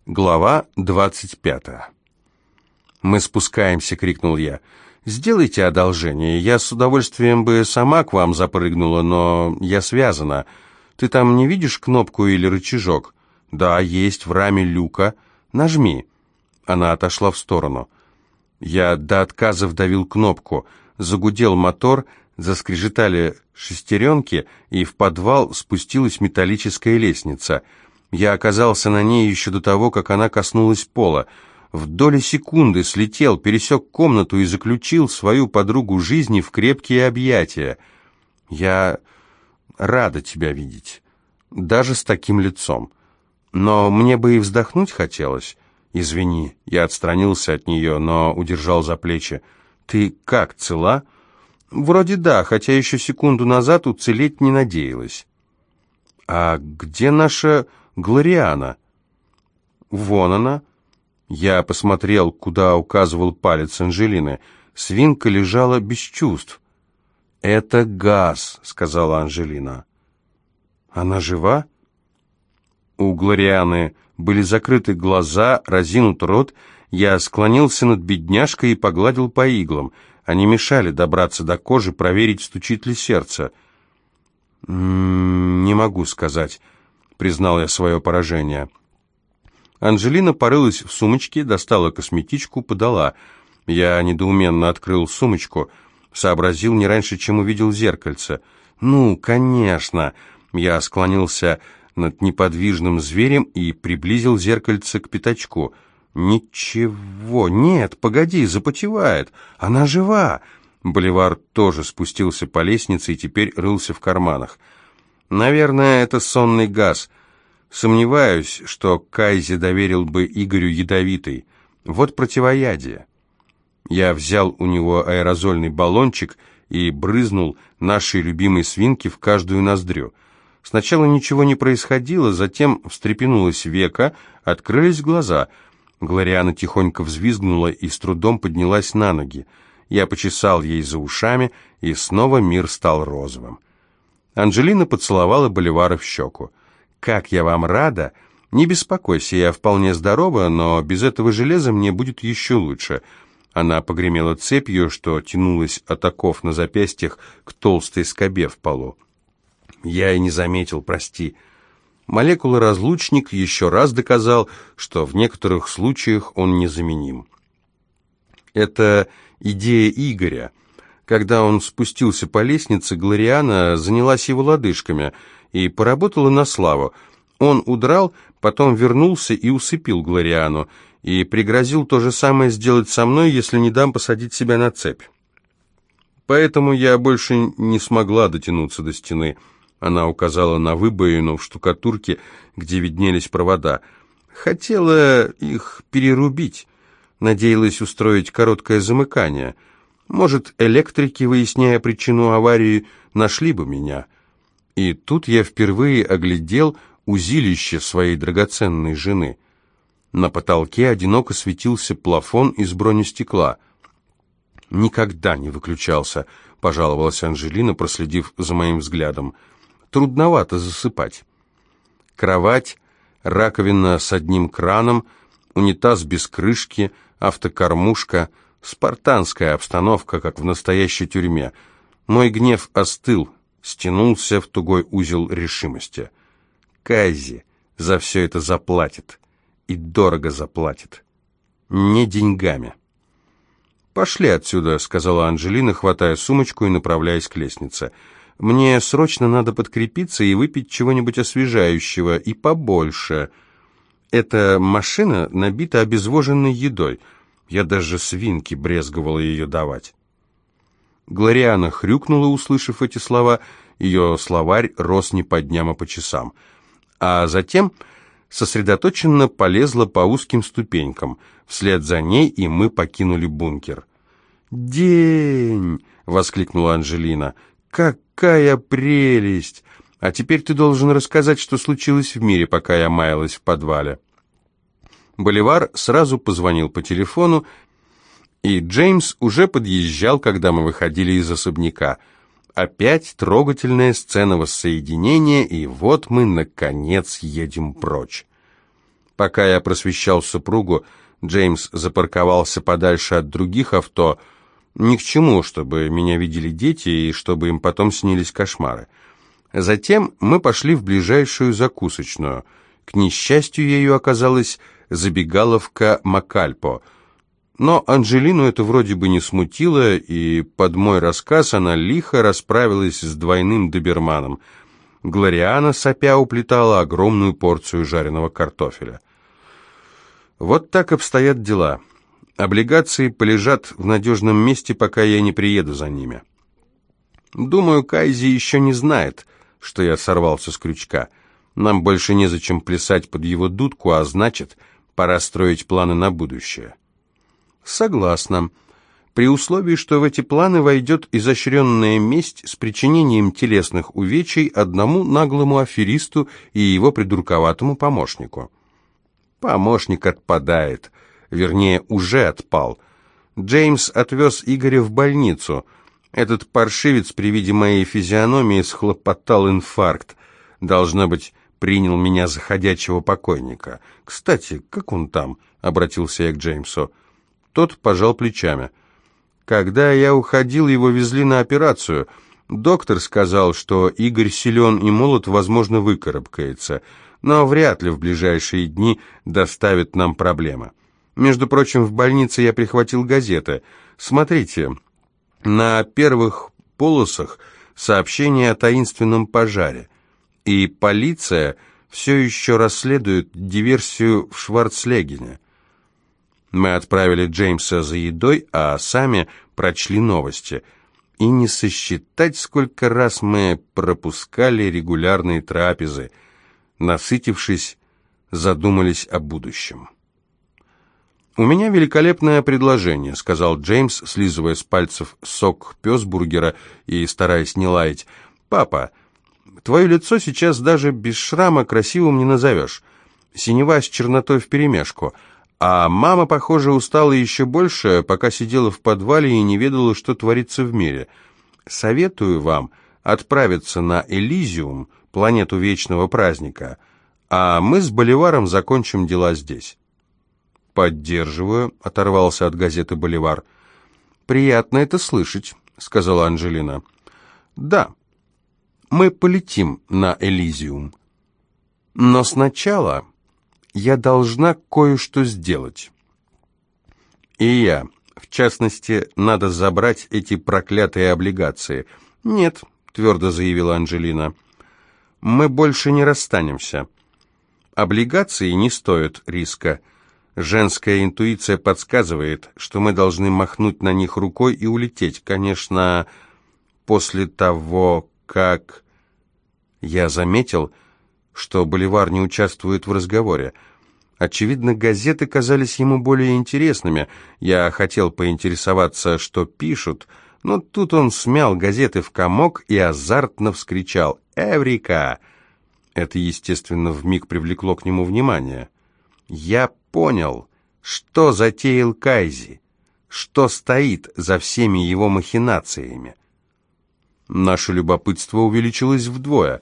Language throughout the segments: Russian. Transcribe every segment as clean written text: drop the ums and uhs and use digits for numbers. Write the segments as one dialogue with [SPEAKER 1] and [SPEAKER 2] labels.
[SPEAKER 1] Глава 25. «Мы спускаемся!» — крикнул я. «Сделайте одолжение. Я с удовольствием бы сама к вам запрыгнула, но я связана. Ты там не видишь кнопку или рычажок?» «Да, есть, в раме люка. Нажми». Она отошла в сторону. Я до отказа вдавил кнопку. Загудел мотор, заскрежетали шестеренки, и в подвал спустилась металлическая лестница. Я оказался на ней еще до того, как она коснулась пола. В доли секунды слетел, пересек комнату и заключил свою подругу жизни в крепкие объятия. «Я рада тебя видеть, даже с таким лицом. Но мне бы и вздохнуть хотелось. Извини», я отстранился от нее, но удержал за плечи. «Ты как, цела?» «Вроде да, хотя еще секунду назад уцелеть не надеялась». «А где наша Глориана?» «Вон она». Я посмотрел, куда указывал палец Анжелины. Свинка лежала без чувств. «Это газ», — сказала Анжелина. «Она жива?» У Глорианы были закрыты глаза, разинут рот. Я склонился над бедняжкой и погладил по иглам. Они мешали добраться до кожи, проверить, стучит ли сердце. «Не могу сказать», — признал я свое поражение. Анжелина порылась в сумочке, достала косметичку, подала. Я недоуменно открыл сумочку, сообразил не раньше, чем увидел зеркальце. «Ну, конечно!» Я склонился над неподвижным зверем и приблизил зеркальце к пятачку. «Ничего, нет, погоди, запотевает, она жива!» Боливар тоже спустился по лестнице и теперь рылся в карманах. «Наверное, это сонный газ. Сомневаюсь, что Кайзе доверил бы Игорю ядовитый. Вот противоядие». Я взял у него аэрозольный баллончик и брызнул нашей любимой свинке в каждую ноздрю. Сначала ничего не происходило, затем встрепенулось веко, открылись глаза. Глориана тихонько взвизгнула и с трудом поднялась на ноги. Я почесал ей за ушами, и снова мир стал розовым. Анжелина поцеловала Боливара в щеку. «Как я вам рада! Не беспокойся, я вполне здорова, но без этого железа мне будет еще лучше». Она погремела цепью, что тянулась от оков на запястьях к толстой скобе в полу. «Я и не заметил, прости». Молекула-разлучник еще раз доказал, что в некоторых случаях он незаменим. Это идея Игоря. Когда он спустился по лестнице, Глориана занялась его лодыжками и поработала на славу. Он удрал, потом вернулся и усыпил Глориану, и пригрозил то же самое сделать со мной, если не дам посадить себя на цепь. Поэтому я больше не смогла дотянуться до стены. Она указала на выбоину в штукатурке, где виднелись провода. Хотела их перерубить, надеялась устроить короткое замыкание. Может, электрики, выясняя причину аварии, нашли бы меня. И тут я впервые оглядел узилище своей драгоценной жены. На потолке одиноко светился плафон из бронестекла. «Никогда не выключался», — пожаловалась Анжелина, проследив за моим взглядом. «Трудновато засыпать». Кровать, раковина с одним краном, унитаз без крышки, автокормушка, спартанская обстановка, как в настоящей тюрьме. Мой гнев остыл, стянулся в тугой узел решимости. Кайзи за все это заплатит, и дорого заплатит. Не деньгами. «Пошли отсюда», — сказала Анжелина, хватая сумочку и направляясь к лестнице. «Мне срочно надо подкрепиться и выпить чего-нибудь освежающего, и побольше. Эта машина набита обезвоженной едой. Я даже свинке брезговала ее давать». Глориана хрюкнула, услышав эти слова. Ее словарь рос не по дням, а по часам. А затем сосредоточенно полезла по узким ступенькам. Вслед за ней и мы покинули бункер. «День!» — воскликнула Анжелина. «Какая прелесть! А теперь ты должен рассказать, что случилось в мире, пока я маялась в подвале». Боливар сразу позвонил по телефону, и Джеймс уже подъезжал, когда мы выходили из особняка. Опять трогательная сцена воссоединения, и вот мы, наконец, едем прочь. Пока я просвещал супругу, Джеймс запарковался подальше от других авто. Ни к чему, чтобы меня видели дети и чтобы им потом снились кошмары. Затем мы пошли в ближайшую закусочную. К несчастью, ею оказалась забегаловка Макальпо. Но Анджелину это вроде бы не смутило, и под мой рассказ она лихо расправилась с двойным доберманом. Глориана, сопя, уплетала огромную порцию жареного картофеля. Вот так обстоят дела. Облигации полежат в надежном месте, пока я не приеду за ними. Думаю, Кайзи еще не знает, что я сорвался с крючка. Нам больше незачем плясать под его дудку, а значит, пора строить планы на будущее. Согласна. При условии, что в эти планы войдет изощренная месть с причинением телесных увечий одному наглому аферисту и его придурковатому помощнику. Помощник отпадает. Вернее, уже отпал. Джеймс отвез Игоря в больницу. Этот паршивец при виде моей физиономии схлопотал инфаркт. Должно быть, принял меня за ходячего покойника. Кстати, как он там? Обратился я к Джеймсу. Тот пожал плечами. Когда я уходил, его везли на операцию. Доктор сказал, что Игорь силен и молод, возможно, выкарабкается, но вряд ли в ближайшие дни доставит нам проблемы. Между прочим, в больнице я прихватил газеты. Смотрите, на первых полосах сообщение о таинственном пожаре. И полиция все еще расследует диверсию в Шварцлегене. Мы отправили Джеймса за едой, а сами прочли новости. И не сосчитать, сколько раз мы пропускали регулярные трапезы. Насытившись, задумались о будущем. «У меня великолепное предложение», — сказал Джеймс, слизывая с пальцев сок пёсбургера и стараясь не лаять. «Папа, твое лицо сейчас даже без шрама красивым не назовешь. Синева с чернотой вперемешку. А мама, похоже, устала еще больше, пока сидела в подвале и не ведала, что творится в мире. Советую вам отправиться на Элизиум, планету вечного праздника, а мы с Боливаром закончим дела здесь». «Поддерживаю», — оторвался от газеты «Боливар». «Приятно это слышать», — сказала Анджелина. «Да, мы полетим на Элизиум. Но сначала я должна кое-что сделать. И в частности, надо забрать эти проклятые облигации». «Нет», — твердо заявила Анджелина, — «мы больше не расстанемся. Облигации не стоят риска. Женская интуиция подсказывает, что мы должны махнуть на них рукой и улететь. Конечно, после того, как...» Я заметил, что Боливар не участвует в разговоре. Очевидно, газеты казались ему более интересными. Я хотел поинтересоваться, что пишут, но тут он смял газеты в комок и азартно вскричал «Эврика!». Это, естественно, вмиг привлекло к нему внимание. Я понял, что затеял Кайзи, что стоит за всеми его махинациями. Наше любопытство увеличилось вдвое.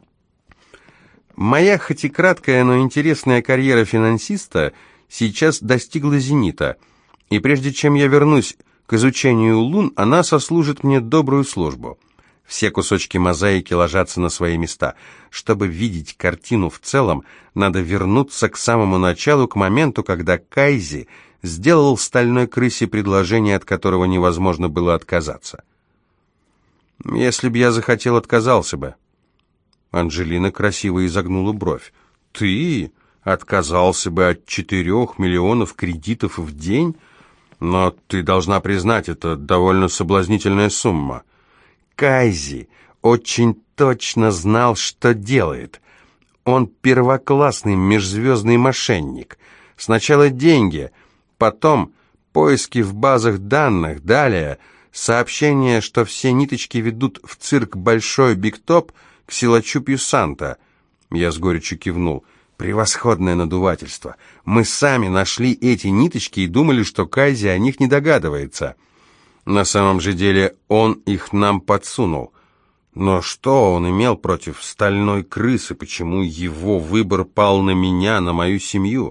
[SPEAKER 1] Моя, хоть и краткая, но интересная карьера финансиста сейчас достигла зенита, и прежде чем я вернусь к изучению лун, она сослужит мне добрую службу. Все кусочки мозаики ложатся на свои места. Чтобы видеть картину в целом, надо вернуться к самому началу, к моменту, когда Кайзи сделал стальной крысе предложение, от которого невозможно было отказаться. Если бы я захотел, отказался бы. Анджелина красиво изогнула бровь. Ты отказался бы от 4 миллионов кредитов в день? Но ты должна признать, это довольно соблазнительная сумма. Кайзи очень точно знал, что делает. Он первоклассный межзвездный мошенник. Сначала деньги, потом поиски в базах данных, далее сообщение, что все ниточки ведут в цирк Большой Биг Топ к силачу Пьюсанта. Я с горечью кивнул. Превосходное надувательство. Мы сами нашли эти ниточки и думали, что Кайзи о них не догадывается. На самом же деле он их нам подсунул. Но что он имел против стальной крысы? Почему его выбор пал на меня, на мою семью?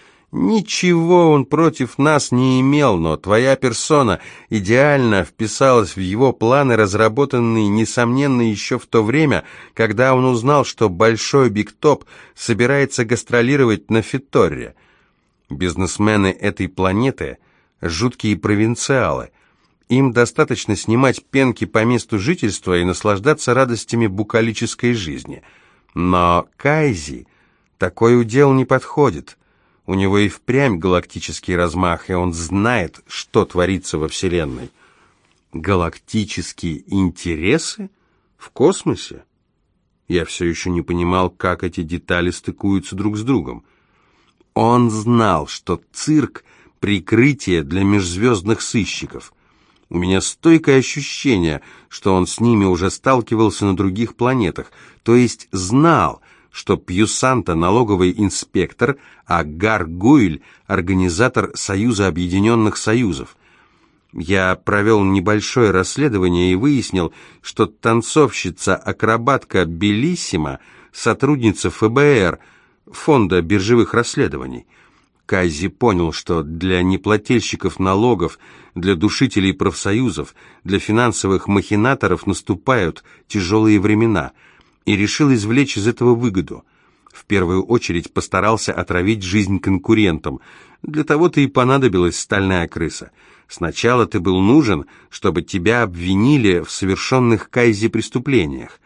[SPEAKER 1] Ничего он против нас не имел, но твоя персона идеально вписалась в его планы, разработанные, несомненно, еще в то время, когда он узнал, что Большой Биг Топ собирается гастролировать на Фиторре. Бизнесмены этой планеты – жуткие провинциалы. Им достаточно снимать пенки по месту жительства и наслаждаться радостями букалической жизни. Но Кайзи такой удел не подходит. У него и впрямь галактический размах, и он знает, что творится во Вселенной. Галактические интересы? В космосе? Я все еще не понимал, как эти детали стыкуются друг с другом. Он знал, что цирк — прикрытие для межзвездных сыщиков. У меня стойкое ощущение, что он с ними уже сталкивался на других планетах, то есть знал, что Пьюсанта — налоговый инспектор, а Гаргуэль — организатор Союза Объединенных Союзов. Я провел небольшое расследование и выяснил, что танцовщица-акробатка Белиссима — сотрудница ФБР, Фонда биржевых расследований. Кайзи понял, что для неплательщиков налогов, для душителей профсоюзов, для финансовых махинаторов наступают тяжелые времена, и решил извлечь из этого выгоду. В первую очередь постарался отравить жизнь конкурентам. Для того-то и понадобилась стальная крыса. Сначала ты был нужен, чтобы тебя обвинили в совершенных Кайзи преступлениях.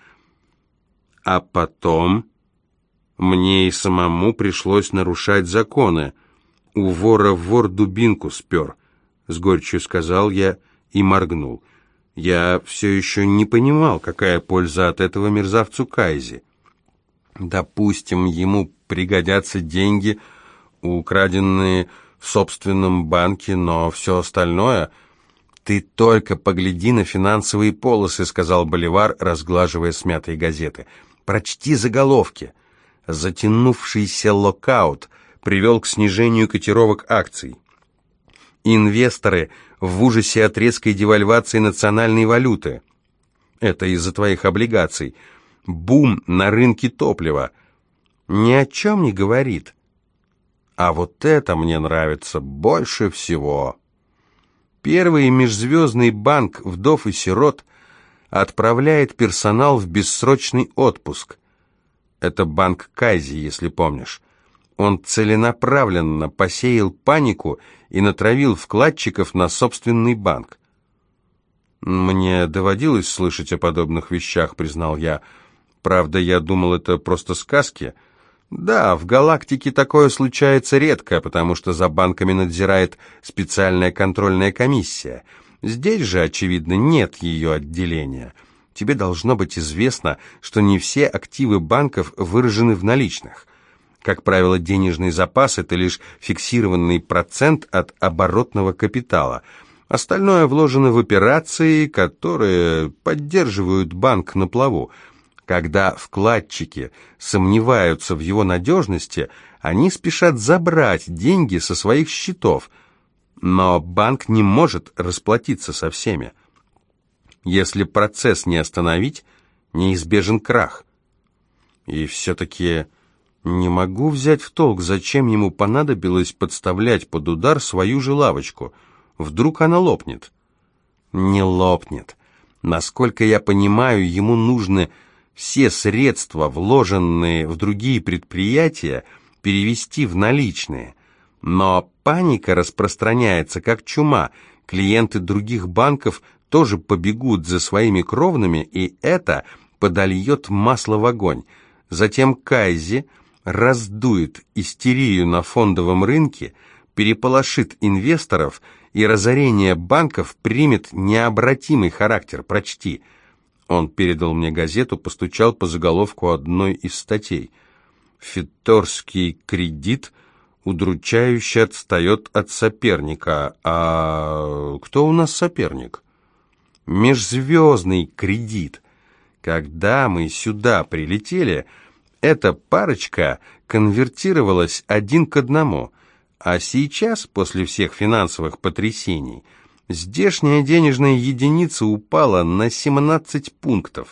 [SPEAKER 1] А потом мне и самому пришлось нарушать законы. У вора вор дубинку спер, с горечью сказал я и моргнул. Я все еще не понимал, какая польза от этого мерзавцу Кайзи. Допустим, ему пригодятся деньги, украденные в собственном банке, но все остальное... «Ты только погляди на финансовые полосы», — сказал Боливар, разглаживая смятые газеты. «Прочти заголовки». Затянувшийся локаут привел к снижению котировок акций. Инвесторы в ужасе от резкой девальвации национальной валюты. Это из-за твоих облигаций. Бум на рынке топлива. Ни о чем не говорит. А вот это мне нравится больше всего. Первый межзвездный банк вдов и сирот отправляет персонал в бессрочный отпуск. Это банк Кайзи, если помнишь. Он целенаправленно посеял панику и натравил вкладчиков на собственный банк. «Мне доводилось слышать о подобных вещах», — признал я. «Правда, я думал, это просто сказки». «Да, в галактике такое случается редко, потому что за банками надзирает специальная контрольная комиссия. Здесь же, очевидно, нет ее отделения. Тебе должно быть известно, что не все активы банков выражены в наличных. Как правило, денежный запас – это лишь фиксированный процент от оборотного капитала. Остальное вложено в операции, которые поддерживают банк на плаву. Когда вкладчики сомневаются в его надежности, они спешат забрать деньги со своих счетов. Но банк не может расплатиться со всеми. Если процесс не остановить, неизбежен крах. И все-таки не могу взять в толк, зачем ему понадобилось подставлять под удар свою же лавочку. Вдруг она лопнет? Не лопнет. Насколько я понимаю, ему нужны все средства, вложенные в другие предприятия, перевести в наличные. Но паника распространяется как чума. Клиенты других банков тоже побегут за своими кровными, и это подольет масло в огонь. Затем Кайзи раздует истерию на фондовом рынке, переполошит инвесторов, и разорение банков примет необратимый характер. Прочти. Он передал мне газету, постучал по заголовку одной из статей. «Фиторский кредит удручающе отстает от соперника». А кто у нас соперник? Межзвездный кредит. Когда мы сюда прилетели, эта парочка конвертировалась 1:1, а сейчас, после всех финансовых потрясений, здешняя денежная единица упала на 17 пунктов.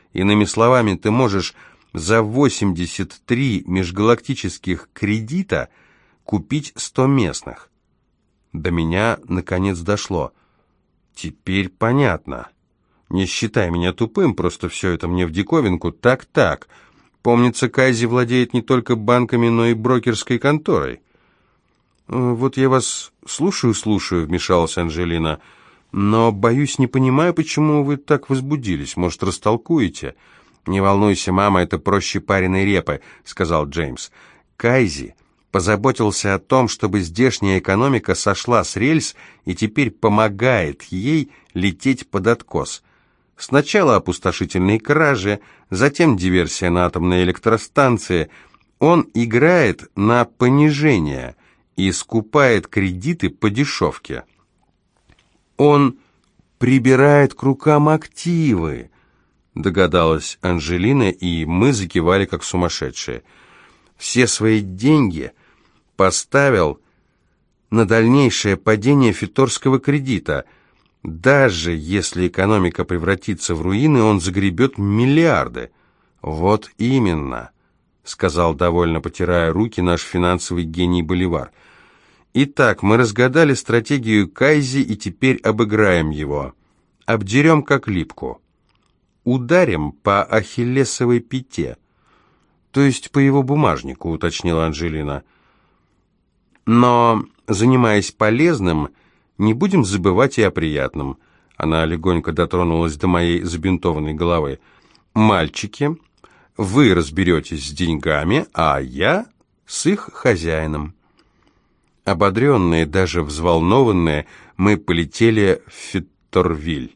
[SPEAKER 1] Иными словами, ты можешь за 83 межгалактических кредита купить 100 местных. До меня, наконец, дошло. Теперь понятно. Не считай меня тупым, просто все это мне в диковинку. Так. Помнится, Кайзи владеет не только банками, но и брокерской конторой. «Вот я вас слушаю», — вмешалась Анжелина, «но, боюсь, не понимаю, почему вы так возбудились. Может, растолкуете?» «Не волнуйся, мама, это проще пареной репы», — сказал Джеймс. «Кайзи позаботился о том, чтобы здешняя экономика сошла с рельс и теперь помогает ей лететь под откос. Сначала опустошительные кражи, затем диверсия на атомной электростанции. Он играет на понижение и скупает кредиты по дешевке. Он прибирает к рукам активы», догадалась Анжелина, и мы закивали как сумасшедшие. «Все свои деньги поставил на дальнейшее падение фиторского кредита. Даже если экономика превратится в руины, он загребет миллиарды». «Вот именно», — сказал, довольно потирая руки, наш финансовый гений Боливар. «Итак, мы разгадали стратегию Кайзи и теперь обыграем его. Обдерем как липку. Ударим по ахиллесовой пяте». «То есть по его бумажнику», — уточнила Анжелина. «Но, занимаясь полезным, не будем забывать и о приятном». Она легонько дотронулась до моей забинтованной головы. «Мальчики, вы разберетесь с деньгами, а я с их хозяином». Ободренные, даже взволнованные, мы полетели в Фиторвиль.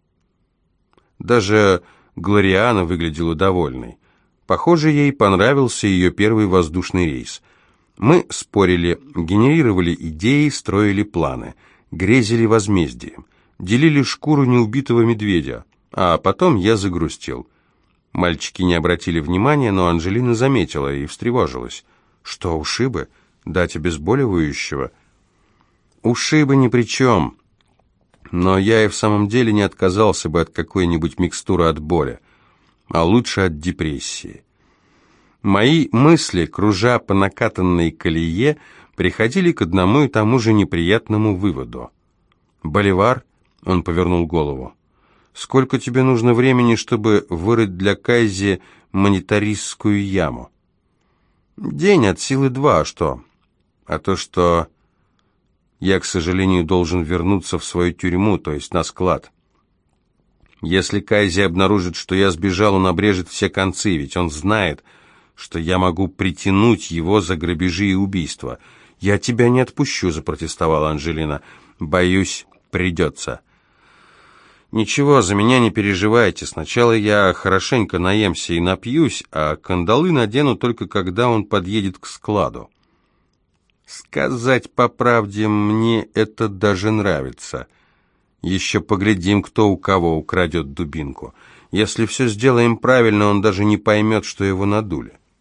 [SPEAKER 1] Даже Глориана выглядела довольной. Похоже, ей понравился ее первый воздушный рейс. Мы спорили, генерировали идеи, строили планы, грезили возмездием, делили шкуру неубитого медведя, а потом я загрустил. Мальчики не обратили внимания, но Анжелина заметила и встревожилась. «Что, ушибы? Дать обезболивающего?» «Ушибы ни при чем. Но я и в самом деле не отказался бы от какой-нибудь микстуры от боли, а лучше от депрессии». Мои мысли, кружа по накатанной колее, приходили к одному и тому же неприятному выводу. «Боливар?» — он повернул голову. «Сколько тебе нужно времени, чтобы вырыть для Кайзи монетаристскую яму?» «День от силы 2, а что?» «А то, что я, к сожалению, должен вернуться в свою тюрьму, то есть на склад. Если Кайзи обнаружит, что я сбежал, он обрежет все концы, ведь он знает, что я могу притянуть его за грабежи и убийства». «Я тебя не отпущу», — запротестовала Анжелина. «Боюсь, придется». «Ничего, за меня не переживайте. Сначала я хорошенько наемся и напьюсь, а кандалы надену только когда он подъедет к складу». Сказать по правде, мне это даже нравится. Еще поглядим, кто у кого украдет дубинку. Если все сделаем правильно, он даже не поймет, что его надули.